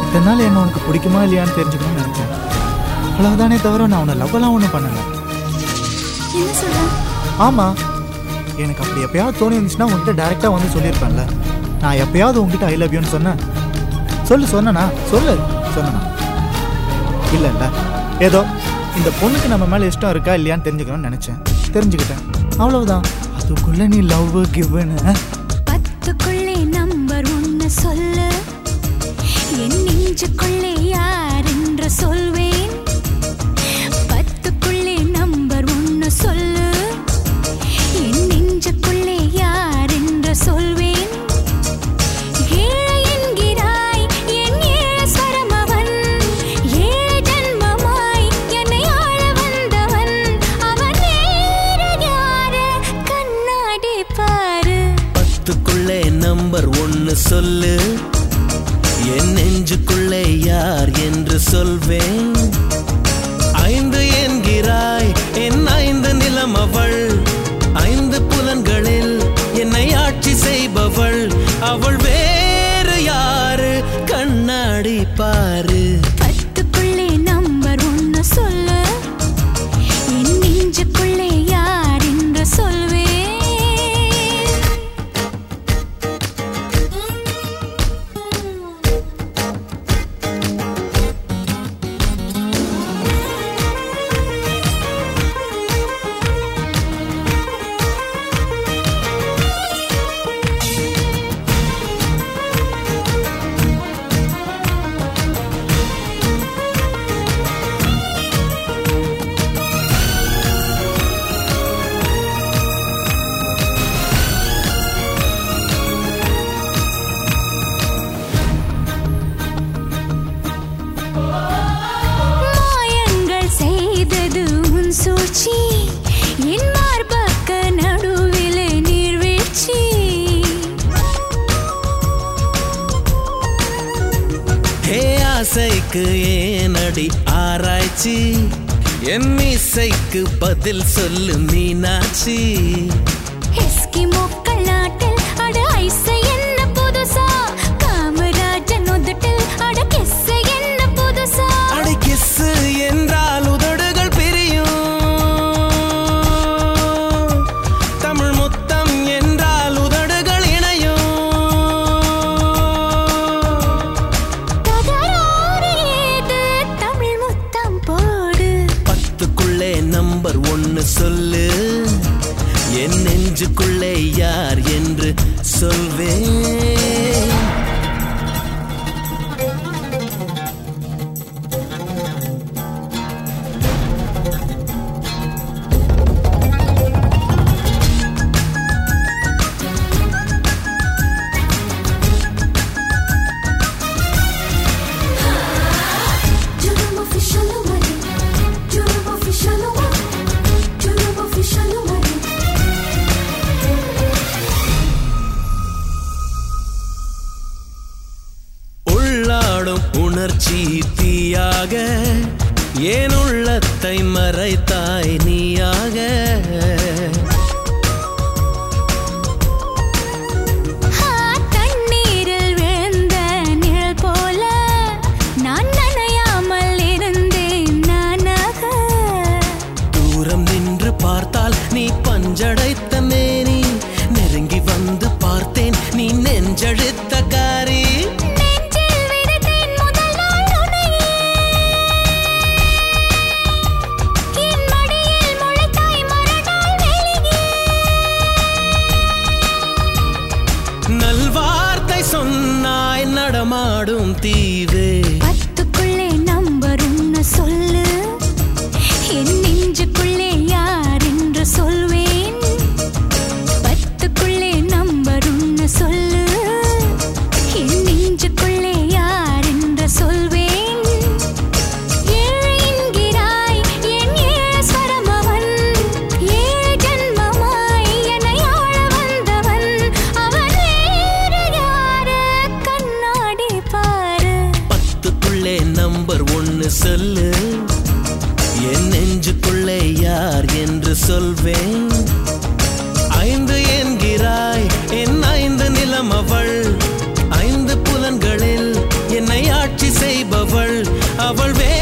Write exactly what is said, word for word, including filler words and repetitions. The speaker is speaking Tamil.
இதனால என்ன உனக்கு பிடிக்குமா இல்லையான்னு தெரிஞ்சுக்கணும்னு நினைச்சேன். அவ்வளவுதானே தவிர நான் உன்னை லவ்வெல்லாம் ஒன்றும் பண்ணல. என்ன சொல்ற? ஆமா, எனக்கு அப்படி எப்பயாவது தோணி இருந்துச்சுன்னா உன்கிட்ட டைரக்டா வந்து சொல்லியிருப்பேன்ல. நான் எப்பயாவது உங்ககிட்ட ஐ லவ் யூன்னு சொன்னேன்? சொல்லு, சொன்னா சொல்லு. சொன்னா இல்ல இல்ல, ஏதோ இந்த பொண்ணுக்கு நம்ம மேல இஷ்டம் இருக்கா இல்லையான்னு தெரிஞ்சுக்கணும்னு நினைச்சேன். தெரிஞ்சுக்கிட்டேன், அவ்வளவுதான். அதுக்குள்ள நீ லவ் கிவ்னு பத்துக்குள்ளே நம்பர் ஒன்னு சொல்லு, என் நெஞ்சுக்குள்ளே யார் என்று சொல்வேன். பத்துக்குள்ளே நம்பர் ஒன்னு சொல்லு, என் நெஞ்சுக்குள்ளே யார் என்று சொல்வேன். நம்பர் ஒன்னு சொல்லு, என் நெஞ்சுக்குள்ளே யார் என்று சொல்வேன். ஐந்து என்கிறாய், என் ஐந்து நிலம் அவள். ஐந்து புலன்களில் என்னை ஆட்சி செய்பவள். அவள் வேறு யாரு? கண்ணாடி பாரு. பத்துக்குள்ளே நம்பர் ஒன்னு சொல்லு, என் நெஞ்சுக்குள்ளே யார் என்று சொல்வேன். என் மார்பக்க நடுவிலே நீர்வீழ்ச்சி. ஹே ஆசைக்கு ஏனடி ஆராய்ச்சி, என் இசைக்கு பதில் சொல்லு மீனாட்சி. எஸ்கிமோக்கள் நாட்டில் அட ஐசை என்ன புதுசா, காமராஜன் உதட்டில் அட கிஸ்ஸு என்ன புதுசா. அட கிஸ்ஸு என்றால் உதடுகள் பிரியும், தமிழ் முத்தம் என்றால் உதடுகள் இணையும். தகராறு ஏது, தமிழ் முத்தம் போடு. பத்துக்குள்ளே நம்பர் ஒன்னு சொல்லு, என் நெஞ்சுக்குள்ளே யார் என்று சொல்வேன். உணர்ச்சி தீயாக ஏன் உள்ளத்தை மறைத்தாய் நீயாக. தண்ணீரில் விழுந்த நிழல் போல நான் நனையாமல் இருந்தேன் நானாக. தூரம் நின்று பார்த்தால் நீ பஞ்சடைத்த மேனி, நெருங்கி வந்து பார்த்தேன் நீ நெஞ்செழுத்த காரி. நல்வார்த்தை சொன்னாய் நடமாடும் தீவே. பத்துக்குள்ளே நம்பர் ஒன்னு சொல்லு, என் நெஞ்சுக்குள்ளே யார் என்று சொல்வேன். பத்துக்குள்ளே நம்பர் ஒன்னு சொல்லு, என் நெஞ்சுக்குள்ளே யார் என்று சொல்வேன். ஏழு என்கிறாய், என் ஏழு ஸ்வரம் அவன். ஏழு ஜன்மமாய் என்னை ஆள வந்தவன். அவன் வேறு யாரு? கண்ணாடி பாரு. அவள் வே